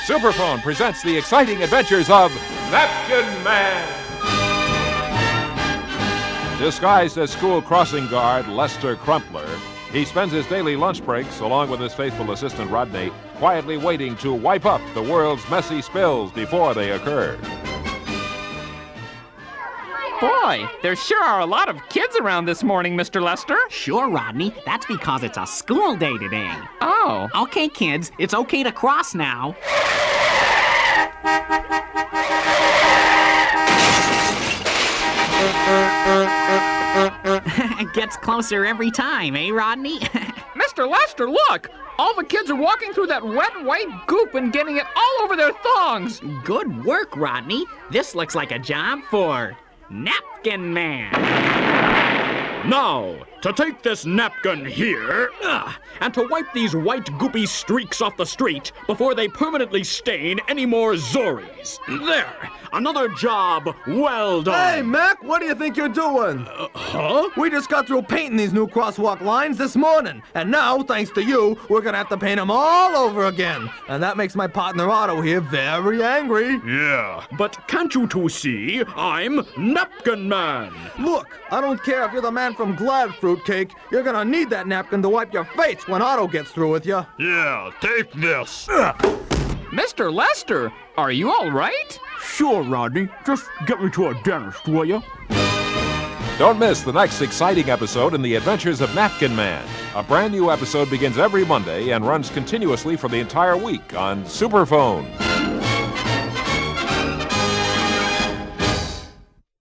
Superphone presents the exciting adventures of Napkin Man. Disguised as school crossing guard Lester Crumpler, he spends his daily lunch breaks, along with his faithful assistant Rodney, quietly waiting to wipe up the world's messy spills before they occur. Boy, there sure are a lot of kids around this morning, Mr. Lester. Sure, Rodney. That's because it's a school day today. Oh. Okay, kids, it's okay to cross now. It gets closer every time, eh, Rodney? Mr. Lester, look! All the kids are walking through that wet white goop and getting it all over their thongs. Good work, Rodney. This looks like a job for Napkin Man. Now, to take this napkin here, and to wipe these white goopy streaks off the street before they permanently stain any more Zories. There, another job well done. Hey, Mac, what do you think you're doing? Huh? We just got through painting these new crosswalk lines this morning, and now, thanks to you, we're gonna have to paint them all over again. And that makes my partner Otto here very angry. Yeah, but can't you two see? I'm Napkin Man. Look, I don't care if you're the man from Glad Fruitcake, you're gonna need that napkin to wipe your face when Otto gets through with you. Yeah, take this. Mr. Lester, are you all right? Sure, Rodney. Just get me to a dentist, will you? Don't miss the next exciting episode in the adventures of Napkin Man. A brand new episode begins every Monday and runs continuously for the entire week on Superphone.